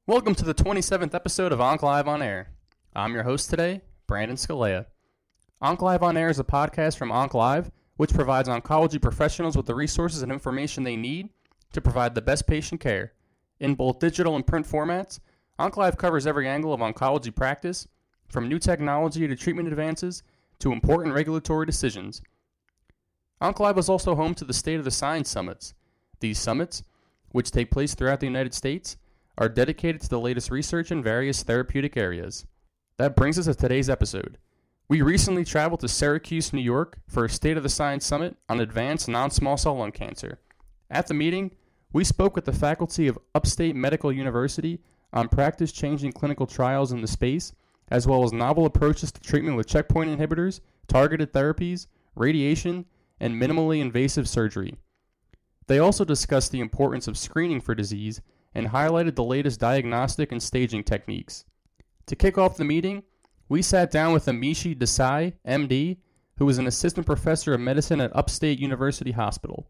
Welcome to the 27th episode of OncLive On Air. I'm your host today, Brandon Scalea. OncLive On Air is a podcast from OncLive, which provides oncology professionals with the resources and information they need to provide the best patient care. In both digital and print formats, OncLive covers every angle of oncology practice, from new technology to treatment advances to important regulatory decisions. OncLive is also home to the State of the Science Summits. These summits, which take place throughout the United States, are dedicated to the latest research in various therapeutic areas. That brings us to today's episode. We recently traveled to Syracuse, New York for a State of the Science Summit on advanced non-small cell lung cancer. At the meeting, we spoke with the faculty of Upstate Medical University on practice-changing clinical trials in the space, as well as novel approaches to treatment with checkpoint inhibitors, targeted therapies, radiation, and minimally invasive surgery. They also discussed the importance of screening for disease and highlighted the latest diagnostic and staging techniques. To kick off the meeting, we sat down with Amishi Desai, MD, who is an assistant professor of medicine at Upstate University Hospital.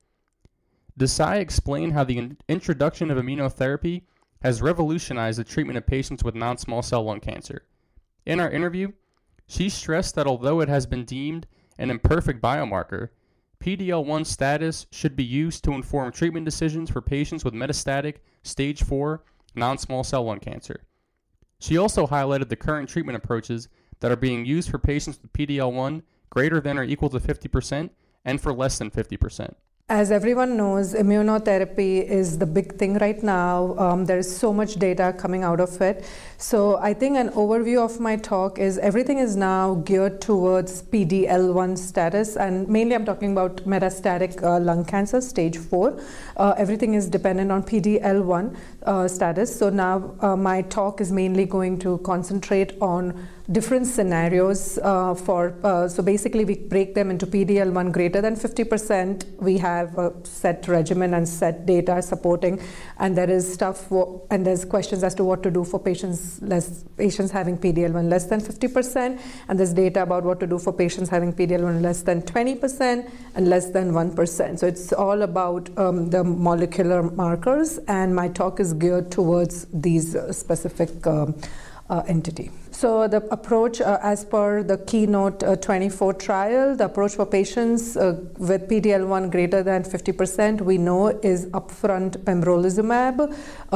Desai explained how the introduction of immunotherapy has revolutionized the treatment of patients with non-small cell lung cancer. In our interview, she stressed that although it has been deemed an imperfect biomarker, PD-L1 status should be used to inform treatment decisions for patients with metastatic stage 4 non-small cell lung cancer. She also highlighted the current treatment approaches that are being used for patients with PD-L1 greater than or equal to 50% and for less than 50%. As everyone knows, immunotherapy is the big thing right now. There is so much data coming out of it. So I think an overview of my talk is everything is now geared towards PD-L1 status, and mainly I'm talking about metastatic lung cancer, stage 4. Everything is dependent on PD-L1 status. So now my talk is mainly going to concentrate on different scenarios so basically we break them into PD-L1 greater than 50%. We have a set regimen and set data supporting, and there is and there's questions as to what to do for patients having PD-L1 less than 50%, and there's data about what to do for patients having PD-L1 less than 20% and less than 1%. So it's all about the molecular markers, and my talk is geared towards these specific entity. So the approach, as per the Keynote 24 trial, the approach for patients with PD-L1 greater than 50%, we know is upfront pembrolizumab,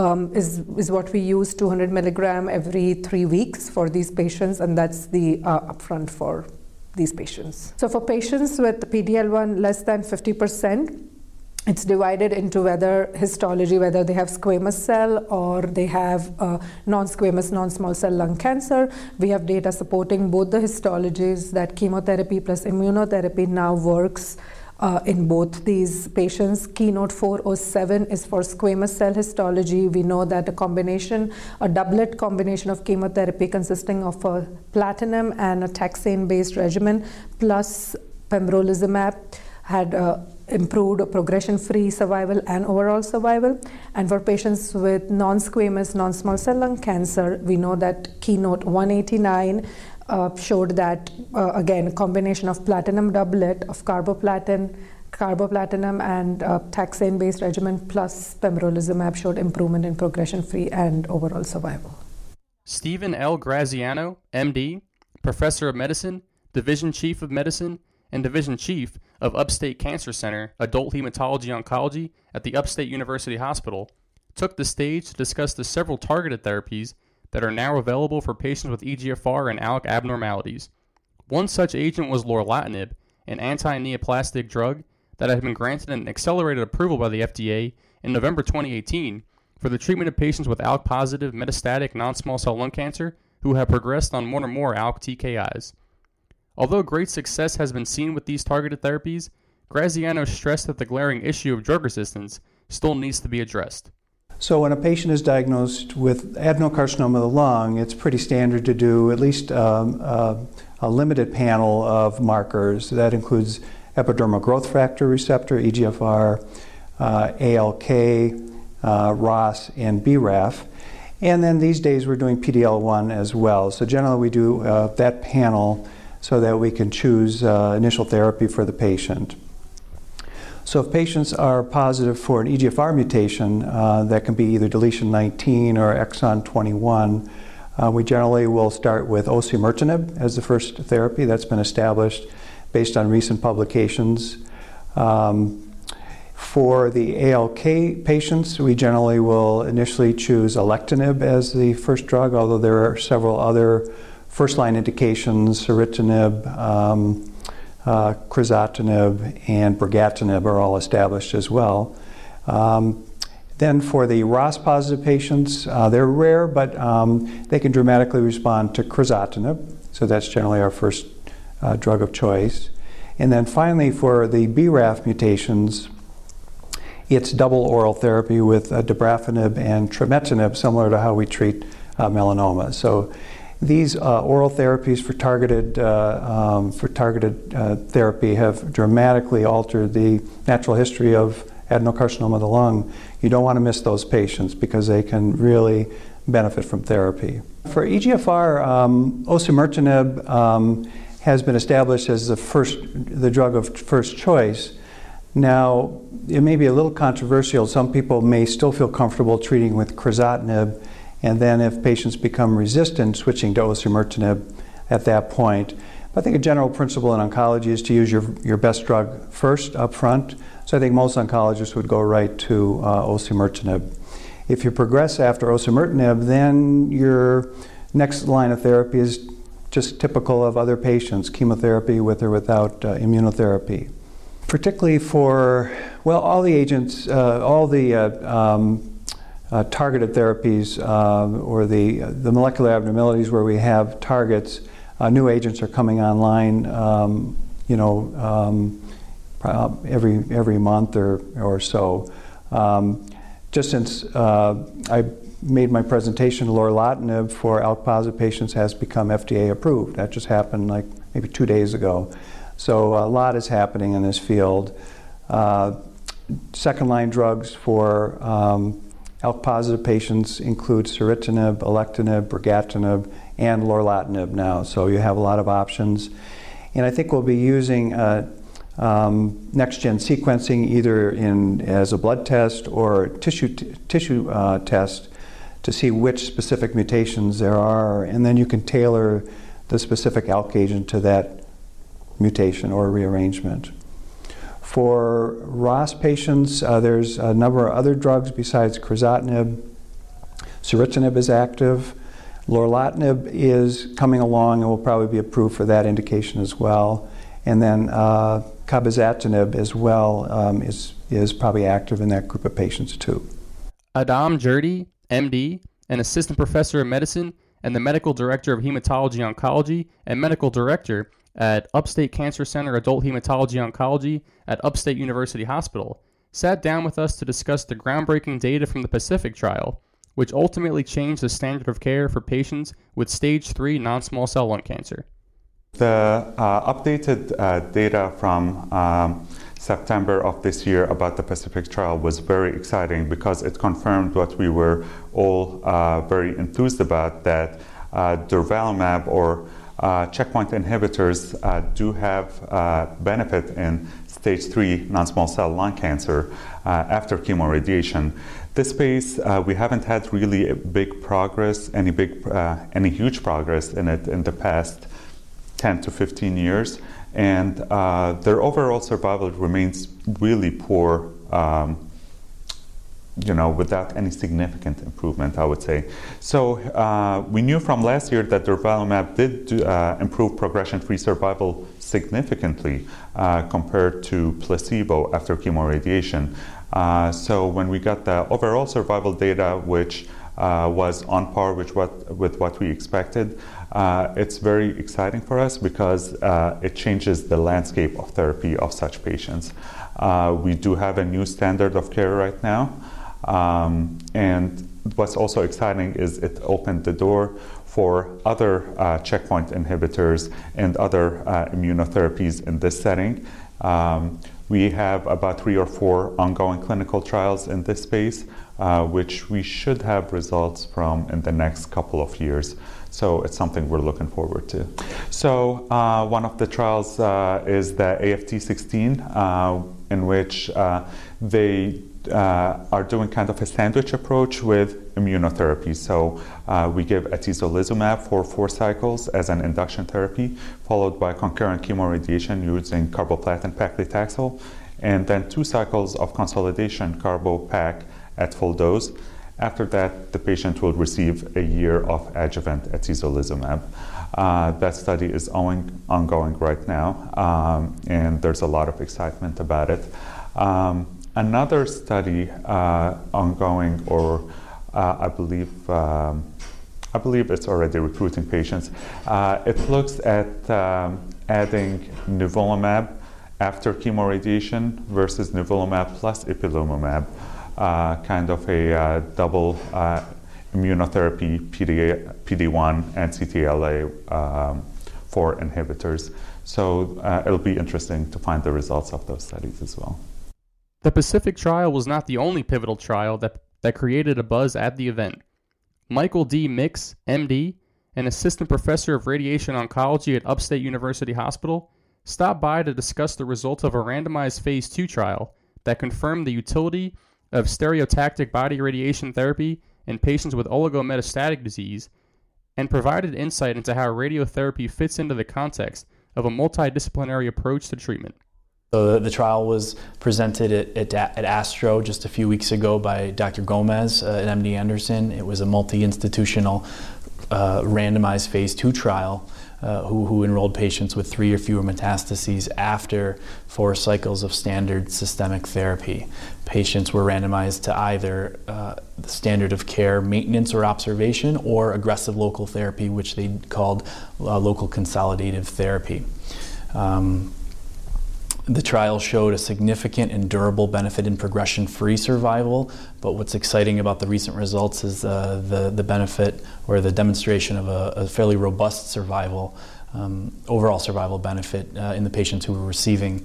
is what we use, 200 milligram every 3 weeks for these patients, and that's the upfront for these patients. So for patients with PD-L1 less than 50%, it's divided into whether they have squamous cell or they have non-squamous non-small cell lung cancer. We have data supporting both the histologies that chemotherapy plus immunotherapy now works in both these patients. Keynote 407 is for squamous cell histology. We know that a doublet combination of chemotherapy consisting of a platinum and a taxane-based regimen plus pembrolizumab had improved progression-free survival and overall survival. And for patients with non-squamous non-small cell lung cancer, we know that Keynote 189 showed that, again, a combination of platinum doublet of carboplatin and taxane-based regimen plus pembrolizumab showed improvement in progression-free and overall survival. Stephen L. Graziano, MD, Professor of Medicine, Division Chief of Medicine, and Division Chief of Upstate Cancer Center, Adult Hematology Oncology at the Upstate University Hospital, took the stage to discuss the several targeted therapies that are now available for patients with EGFR and ALK abnormalities. One such agent was lorlatinib, an anti-neoplastic drug that had been granted an accelerated approval by the FDA in November 2018 for the treatment of patients with ALK-positive metastatic non-small cell lung cancer who have progressed on one or more ALK TKIs. Although great success has been seen with these targeted therapies, Graziano stressed that the glaring issue of drug resistance still needs to be addressed. So when a patient is diagnosed with adenocarcinoma of the lung, it's pretty standard to do at least a limited panel of markers. That includes epidermal growth factor receptor, EGFR, ALK, ROS, and BRAF. And then these days we're doing PD-L1 as well. So generally we do that panel so that we can choose initial therapy for the patient. So if patients are positive for an EGFR mutation, that can be either deletion 19 or exon 21, we generally will start with osimertinib as the first therapy. That's been established based on recent publications. For the ALK patients, we generally will initially choose alectinib as the first drug, although there are several other first-line indications, ceritinib, crizotinib, and brigatinib are all established as well. Then for the ROS-positive patients, they're rare, but they can dramatically respond to crizotinib, so that's generally our first drug of choice. And then finally, for the BRAF mutations, it's double oral therapy with dabrafenib and trametinib, similar to how we treat melanoma. So these oral therapies for targeted therapy have dramatically altered the natural history of adenocarcinoma of the lung. You don't want to miss those patients because they can really benefit from therapy. For EGFR, osimertinib has been established as the drug of first choice. Now, it may be a little controversial. Some people may still feel comfortable treating with crizotinib, and then if patients become resistant, switching to osimertinib at that point. But I think a general principle in oncology is to use your best drug first up front. So I think most oncologists would go right to osimertinib. If you progress after osimertinib, then your next line of therapy is just typical of other patients, chemotherapy with or without immunotherapy. Particularly for, well, all the agents, targeted therapies or the molecular abnormalities where we have targets, new agents are coming online, every month or so. Just since I made my presentation, lorlatinib for ALK-positive patients has become FDA approved. That just happened like maybe 2 days ago. So a lot is happening in this field. Second-line drugs for ALK-positive patients include ceritinib, alectinib, brigatinib, and lorlatinib now. So you have a lot of options. And I think we'll be using next-gen sequencing either as a blood test or tissue test to see which specific mutations there are, and then you can tailor the specific ALK agent to that mutation or rearrangement. For ROS patients, there's a number of other drugs besides crizotinib. Ceritinib is active. Lorlatinib is coming along and will probably be approved for that indication as well. And then cabozantinib as well is probably active in that group of patients too. Adam Jurdi, MD, an assistant professor of medicine and the medical director of hematology oncology and medical director at Upstate Cancer Center Adult Hematology Oncology at Upstate University Hospital, sat down with us to discuss the groundbreaking data from the Pacific trial, which ultimately changed the standard of care for patients with stage 3 non-small cell lung cancer. The updated data from September of this year about the Pacific trial was very exciting because it confirmed what we were all very enthused about, that durvalumab or checkpoint inhibitors do have benefit in stage 3 non-small cell lung cancer after chemoradiation. This space, we haven't had really any huge progress in it in the past 10 to 15 years, and their overall survival remains really poor, without any significant improvement, I would say. So we knew from last year that durvalumab did improve progression-free survival significantly compared to placebo after chemoradiation. So when we got the overall survival data, which was on par with what we expected, it's very exciting for us because it changes the landscape of therapy of such patients. We do have a new standard of care right now. And what's also exciting is it opened the door for other checkpoint inhibitors and other immunotherapies in this setting. We have about 3 or 4 ongoing clinical trials in this space, which we should have results from in the next couple of years. So it's something we're looking forward to. So one of the trials is the AFT16. in which they are doing kind of a sandwich approach with immunotherapy. So we give atezolizumab for 4 cycles as an induction therapy, followed by concurrent chemoradiation using carboplatin paclitaxel, and then 2 cycles of consolidation carbopac at full dose. After that, the patient will receive a year of adjuvant atezolizumab. That study is ongoing right now, and there's a lot of excitement about it. Another study ongoing, or I believe it's already recruiting patients. It looks at adding nivolumab after chemoradiation versus nivolumab plus ipilimumab, kind of a double immunotherapy PD-1 and CTLA-4 inhibitors. So it'll be interesting to find the results of those studies as well. The Pacific trial was not the only pivotal trial that created a buzz at the event. Michael D. Mix, MD, an assistant professor of radiation oncology at Upstate University Hospital, stopped by to discuss the results of a randomized phase 2 trial that confirmed the utility of stereotactic body radiation therapy in patients with oligometastatic disease and provided insight into how radiotherapy fits into the context of a multidisciplinary approach to treatment. So the trial was presented at ASTRO just a few weeks ago by Dr. Gomez at MD Anderson. It was a multi-institutional randomized phase 2 trial who enrolled patients with 3 or fewer metastases after 4 cycles of standard systemic therapy. Patients were randomized to either the standard of care maintenance or observation or aggressive local therapy, which they called local consolidative therapy. The trial showed a significant and durable benefit in progression-free survival, but what's exciting about the recent results is the benefit or the demonstration of a fairly robust survival, overall survival benefit in the patients who were receiving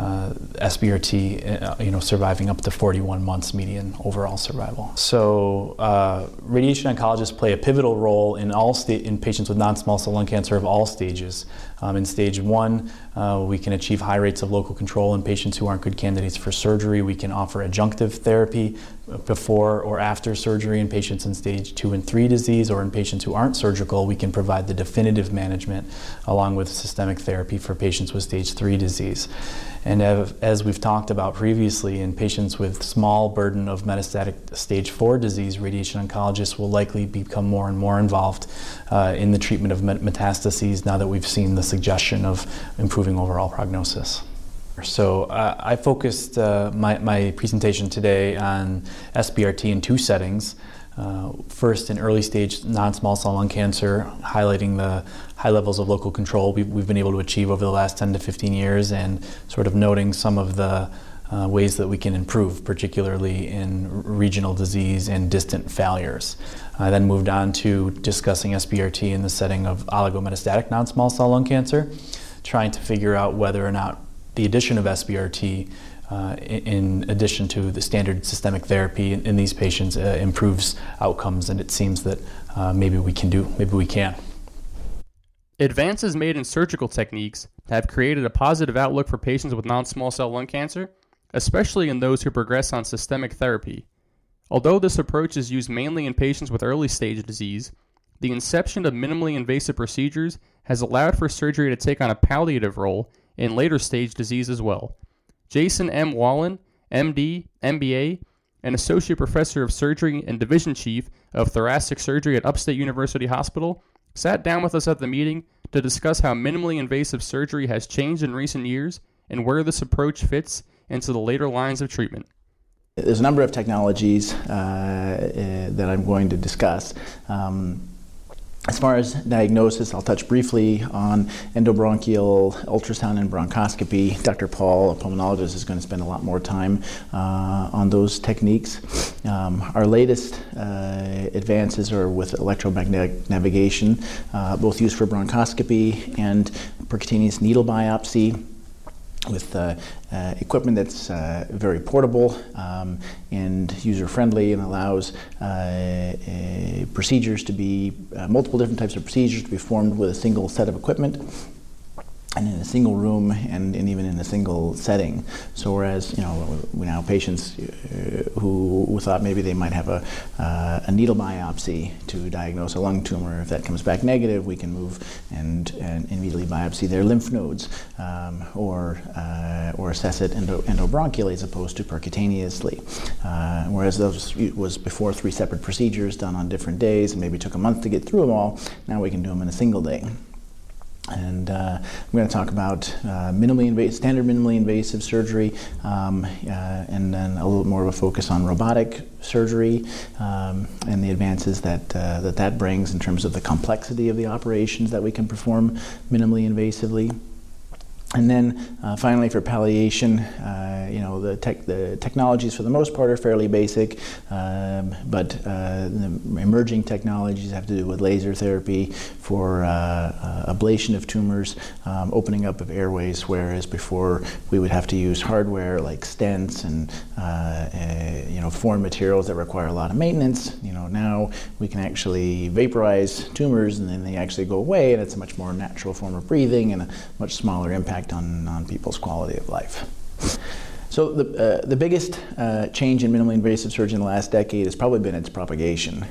SBRT, surviving up to 41 months median overall survival. So radiation oncologists play a pivotal role in in patients with non-small cell lung cancer of all stages. In stage 1, we can achieve high rates of local control in patients who aren't good candidates for surgery. We can offer adjunctive therapy before or after surgery in patients in stage 2 and 3 disease, or in patients who aren't surgical, we can provide the definitive management along with systemic therapy for patients with stage 3 disease. And as we've talked about previously, in patients with small burden of metastatic stage 4 disease, radiation oncologists will likely become more and more involved in the treatment of metastases now that we've seen the suggestion of improving overall prognosis. So I focused my presentation today on SBRT in 2 settings. First, in early stage non-small cell lung cancer, highlighting the high levels of local control we've been able to achieve over the last 10 to 15 years, and sort of noting some of the ways that we can improve, particularly in regional disease and distant failures. I then moved on to discussing SBRT in the setting of oligometastatic non-small cell lung cancer, trying to figure out whether or not the addition of SBRT in addition to the standard systemic therapy in these patients improves outcomes, and it seems that maybe we can. Advances made in surgical techniques have created a positive outlook for patients with non-small cell lung cancer, especially in those who progress on systemic therapy. Although this approach is used mainly in patients with early stage disease, the inception of minimally invasive procedures has allowed for surgery to take on a palliative role in later stage disease as well. Jason M. Wallen, MD, MBA, an associate professor of surgery and division chief of thoracic surgery at Upstate University Hospital, sat down with us at the meeting to discuss how minimally invasive surgery has changed in recent years and where this approach fits into the later lines of treatment. There's a number of technologies that I'm going to discuss. As far as diagnosis, I'll touch briefly on endobronchial ultrasound and bronchoscopy. Dr. Paul, a pulmonologist, is going to spend a lot more time on those techniques. Our latest advances are with electromagnetic navigation, both used for bronchoscopy and percutaneous needle biopsy, with equipment that's very portable and user-friendly, and allows procedures to be, multiple different types of procedures to be performed with a single set of equipment. and in a single room and even in a single setting. So whereas, we now have patients who thought maybe they might have a needle biopsy to diagnose a lung tumor. If that comes back negative, we can move and immediately biopsy their lymph nodes, or assess it endobronchially as opposed to percutaneously. Whereas those was before 3 separate procedures done on different days and maybe took a month to get through them all. Now we can do them in a single day. And I'm going to talk about standard minimally invasive surgery, and then a little more of a focus on robotic surgery and the advances that brings in terms of the complexity of the operations that we can perform minimally invasively. And then finally, for palliation, the technologies for the most part are fairly basic, but the emerging technologies have to do with laser therapy for ablation of tumors, opening up of airways, whereas before we would have to use hardware like stents and foreign materials that require a lot of maintenance. Now we can actually vaporize tumors and then they actually go away, and it's a much more natural form of breathing and a much smaller impact on people's quality of life. So the biggest change in minimally invasive surgery in the last decade has probably been its propagation.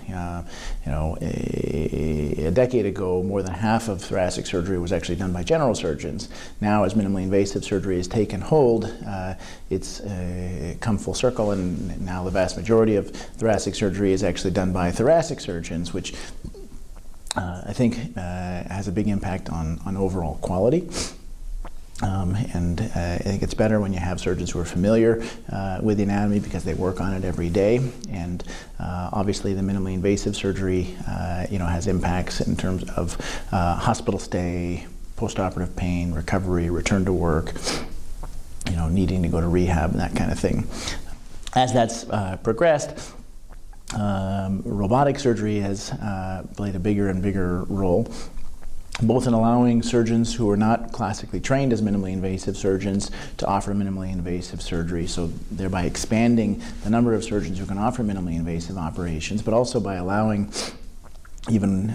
A decade ago, more than half of thoracic surgery was actually done by general surgeons. Now, as minimally invasive surgery has taken hold, it's come full circle, and now the vast majority of thoracic surgery is actually done by thoracic surgeons, which I think has a big impact on overall quality. And I think it's better when you have surgeons who are familiar with the anatomy because they work on it every day. And obviously the minimally invasive surgery has impacts in terms of hospital stay, postoperative pain, recovery, return to work, needing to go to rehab and that kind of thing. As that's progressed, robotic surgery has played a bigger and bigger role, both in allowing surgeons who are not classically trained as minimally invasive surgeons to offer minimally invasive surgery, so thereby expanding the number of surgeons who can offer minimally invasive operations, but also by allowing even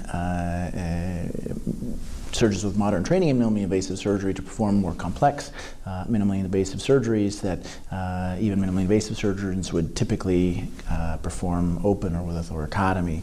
surgeons with modern training in minimally invasive surgery to perform more complex minimally invasive surgeries that even minimally invasive surgeons would typically perform open or with a thoracotomy.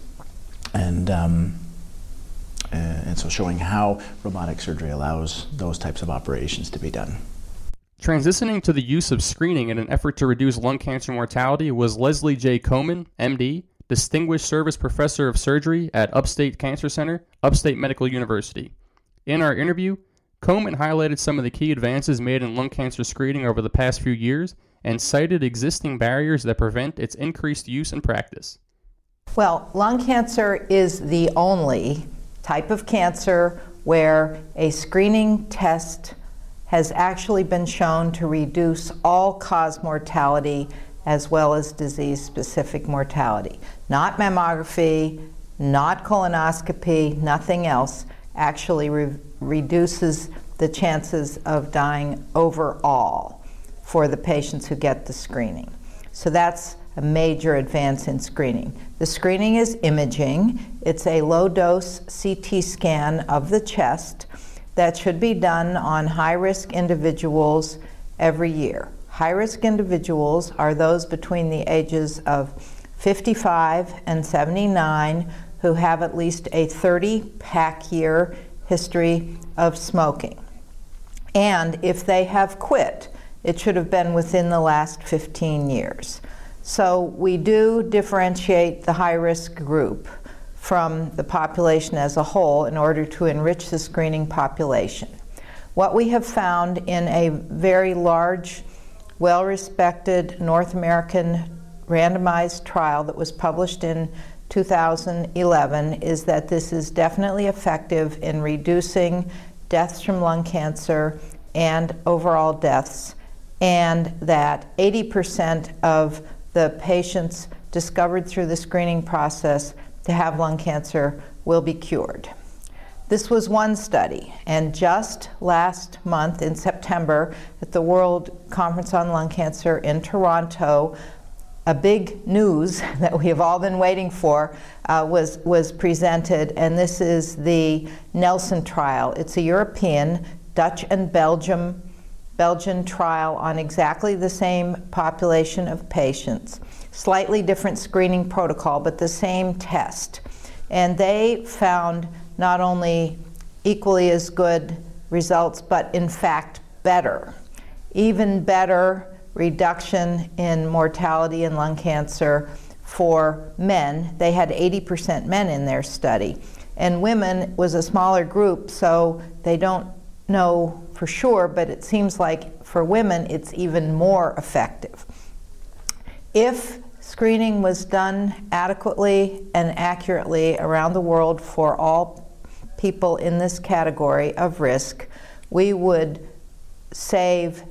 And so showing how robotic surgery allows those types of operations to be done. Transitioning to the use of screening in an effort to reduce lung cancer mortality was Leslie J. Komen, MD, Distinguished Service Professor of Surgery at Upstate Cancer Center, Upstate Medical University. In our interview, Komen highlighted some of the key advances made in lung cancer screening over the past few years and cited existing barriers that prevent its increased use in practice. Well, lung cancer is the only type of cancer where a screening test has actually been shown to reduce all-cause mortality as well as disease-specific mortality. Not mammography, not colonoscopy, nothing else actually reduces the chances of dying overall for the patients who get the screening. So that's a major advance in screening. The screening is imaging. It's a low-dose CT scan of the chest that should be done on high-risk individuals every year. High-risk individuals are those between the ages of 55 and 79 who have at least a 30-pack year history of smoking. And if they have quit, it should have been within the last 15 years. So we do differentiate the high-risk group from the population as a whole in order to enrich the screening population. What we have found in a very large, well-respected North American randomized trial that was published in 2011 is that this is definitely effective in reducing deaths from lung cancer and overall deaths, and that 80% of the patients discovered through the screening process to have lung cancer will be cured. This was one study, and just last month in September at the World Conference on Lung Cancer in Toronto, a big news that we have all been waiting for was presented, and this is the Nelson trial. It's a European Dutch and Belgian trial on exactly the same population of patients. Slightly different screening protocol, but the same test. And they found not only equally as good results, but in fact better. Even better reduction in mortality in lung cancer for men. They had 80% men in their study. And women was a smaller group, so they don't know for sure, but it seems like for women it's even more effective. If screening was done adequately and accurately around the world for all people in this category of risk, we would save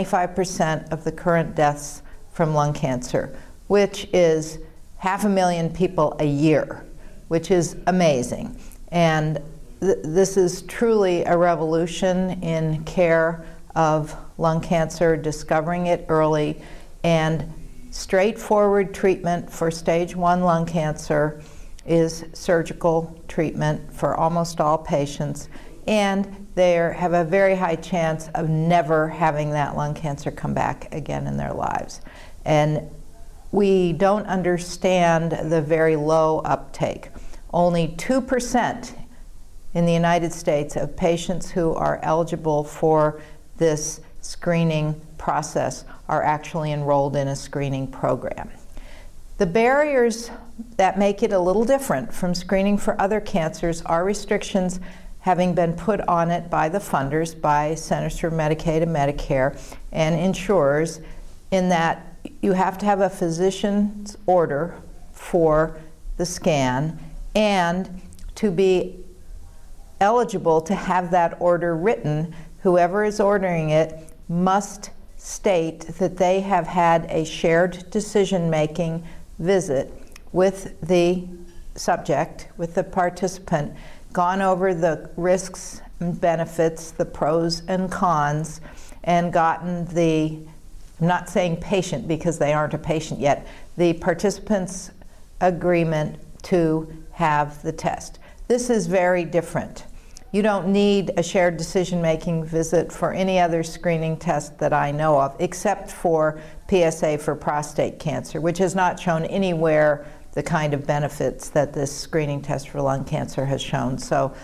25% of the current deaths from lung cancer, which is 500,000 people a year, which is amazing. And this is truly a revolution in care of lung cancer, discovering it early, and straightforward treatment for stage 1 lung cancer is surgical treatment for almost all patients, and they have a very high chance of never having that lung cancer come back again in their lives. And we don't understand the very low uptake. Only 2% in the United States of patients who are eligible for this screening process are actually enrolled in a screening program. The barriers that make it a little different from screening for other cancers are restrictions having been put on it by the funders, by Centers for Medicaid and Medicare, and insurers, in that you have to have a physician's order for the scan, and to be eligible to have that order written, whoever is ordering it must state that they have had a shared decision-making visit with the subject, with the participant, gone over the risks and benefits, the pros and cons, and gotten the, I'm not saying patient because they aren't a patient yet, the participant's agreement to have the test. This is very different. You don't need a shared decision-making visit for any other screening test that I know of, except for PSA for prostate cancer, which has not shown anywhere the kind of benefits that this screening test for lung cancer has shown. So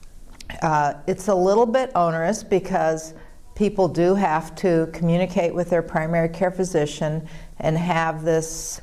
it's a little bit onerous because people do have to communicate with their primary care physician and have this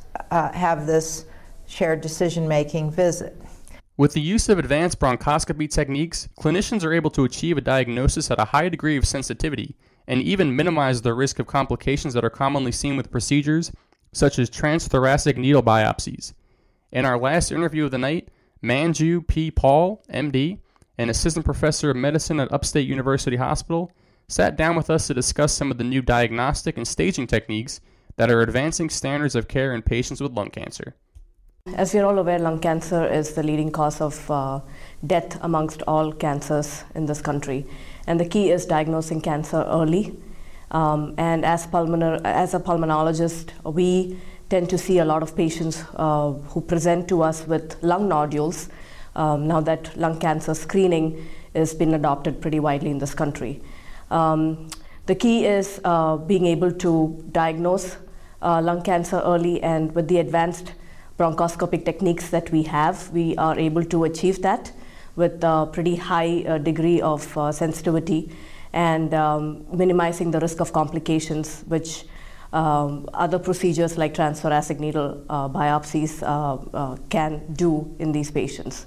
shared decision-making visit. With the use of advanced bronchoscopy techniques, clinicians are able to achieve a diagnosis at a high degree of sensitivity and even minimize the risk of complications that are commonly seen with procedures, such as transthoracic needle biopsies. In our last interview of the night, Manju P. Paul, MD, an assistant professor of medicine at Upstate University Hospital, sat down with us to discuss some of the new diagnostic and staging techniques that are advancing standards of care in patients with lung cancer. As you're all aware, lung cancer is the leading cause of death amongst all cancers in this country. And the key is diagnosing cancer early. And as a pulmonologist, we tend to see a lot of patients who present to us with lung nodules, now that lung cancer screening has been adopted pretty widely in this country. The key is being able to diagnose lung cancer early, and with the advanced bronchoscopic techniques that we have, we are able to achieve that with a pretty high degree of sensitivity and minimizing the risk of complications, which other procedures like transthoracic needle biopsies can do in these patients.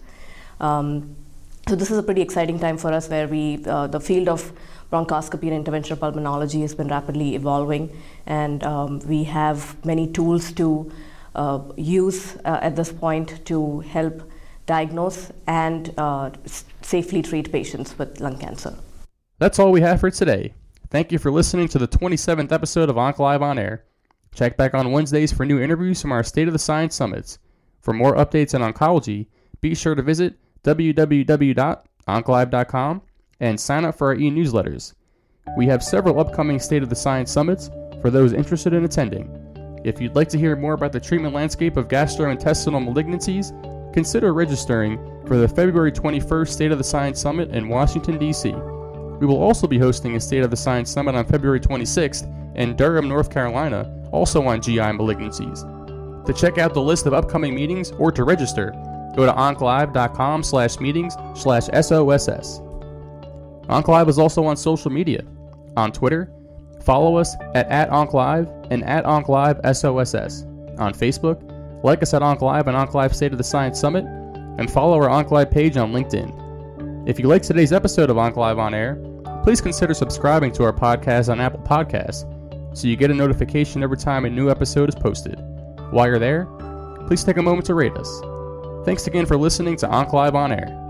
So this is a pretty exciting time for us, where the field of bronchoscopy and interventional pulmonology has been rapidly evolving, and we have many tools to use at this point to help diagnose and safely treat patients with lung cancer. That's all we have for today. Thank you for listening to the 27th episode of OncLive On Air. Check back on Wednesdays for new interviews from our State of the Science Summits. For more updates in oncology, be sure to visit www.onclive.com and sign up for our e-newsletters. We have several upcoming State of the Science Summits for those interested in attending. If you'd like to hear more about the treatment landscape of gastrointestinal malignancies, consider registering for the February 21st State of the Science Summit in Washington, D.C. We will also be hosting a State of the Science Summit on February 26th in Durham, North Carolina, also on GI malignancies. To check out the list of upcoming meetings or to register, go to onclive.com/meetings/SOSS. OncLive is also on social media. On Twitter, follow us at @OncLive and @OncLiveSOSS. On Facebook, like us at OncLive and OncLive State of the Science Summit, and follow our OncLive page on LinkedIn. If you like today's episode of OncLive On Air, please consider subscribing to our podcast on Apple Podcasts so you get a notification every time a new episode is posted. While you're there, please take a moment to rate us. Thanks again for listening to OncLive On Air.